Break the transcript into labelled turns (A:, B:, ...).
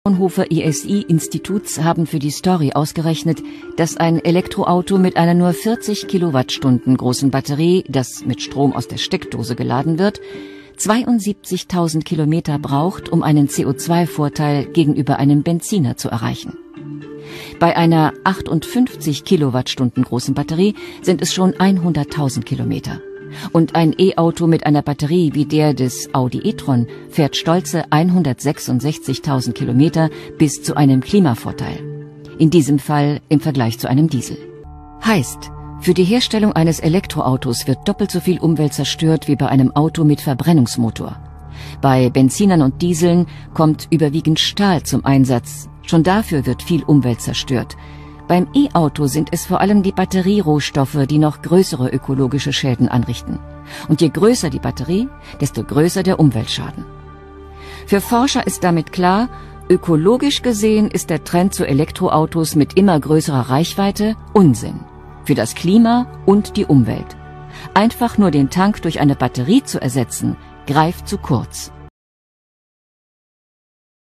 A: Fraunhofer ISI-Instituts haben für die Story ausgerechnet, dass ein Elektroauto mit einer nur 40 Kilowattstunden großen Batterie, das mit Strom aus der Steckdose geladen wird, 72.000 Kilometer braucht, um einen CO2-Vorteil gegenüber einem Benziner zu erreichen. Bei einer 58 Kilowattstunden großen Batterie sind es schon 100.000 Kilometer. Und ein E-Auto mit einer Batterie wie der des Audi e-tron fährt stolze 166.000 Kilometer bis zu einem Klimavorteil. In diesem Fall im Vergleich zu einem Diesel. Heißt, für die Herstellung eines Elektroautos wird doppelt so viel Umwelt zerstört wie bei einem Auto mit Verbrennungsmotor. Bei Benzinern und Dieseln kommt überwiegend Stahl zum Einsatz. Schon dafür wird viel Umwelt zerstört. Beim E-Auto sind es vor allem die Batterierohstoffe, die noch größere ökologische Schäden anrichten. Und je größer die Batterie, desto größer der Umweltschaden. Für Forscher ist damit klar, ökologisch gesehen ist der Trend zu Elektroautos mit immer größerer Reichweite Unsinn. Für das Klima und die Umwelt. Einfach nur den Tank durch eine Batterie zu ersetzen, greift zu kurz.